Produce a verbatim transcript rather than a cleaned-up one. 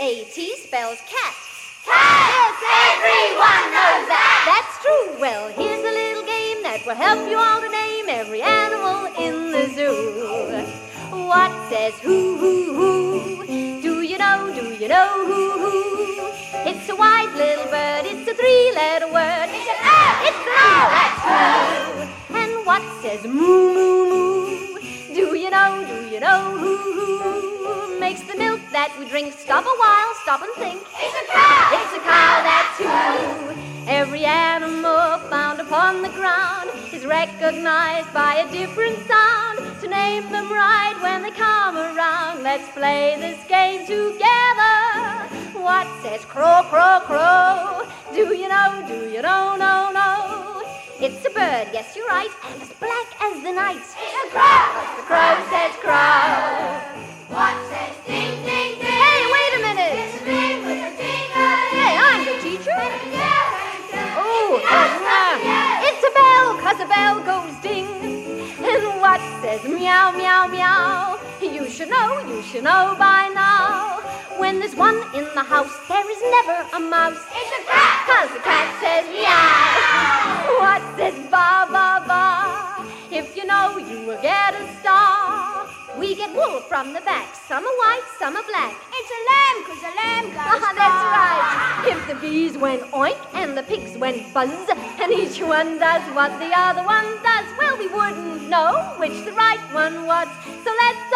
A T spells cat. Cat! Yes, everyone knows that! That's true. Well, here's a little game that will help you all to name every animal in the zoo. What says who, who, who? Do you know, do you know who, who? It's a white little bird, it's a three-letter word. It's an owl! It's an owl, that's who. And what says moo, moo, moo? Do you know, do you know who, who? Makes the milk that we drink stop a while, stop and think. It's a cow! It's a cow, that's who. Every animal found upon the ground is recognized by a different sound. To name them right when they come around, let's play this game together. What says crow, crow, crow? Do you know, do you know, no, no? It's a bird, yes, you're right, and as black as the night. It's a crow! The crow says crow. What says ding, ding, ding? Hey, wait a minute. It's a ding with a ding-a-ling. Hey, I'm the teacher. Yeah. Oh, uh, it's a bell, 'cause a bell goes ding. And what says meow, meow, meow? You should know, you should know by now. When there's one in the house, there is never a mouse. It's a cat! 'Cause the cat says meow. What says ba, ba, ba? If you know, you will get a star. We get wool from the back. Some are white, some are black. It's a lamb, 'cause a lamb goes Ah, that's right. If the bees went oink and the pigs went buzz, and each one does what the other one does, well, we wouldn't know which the right one was. So let's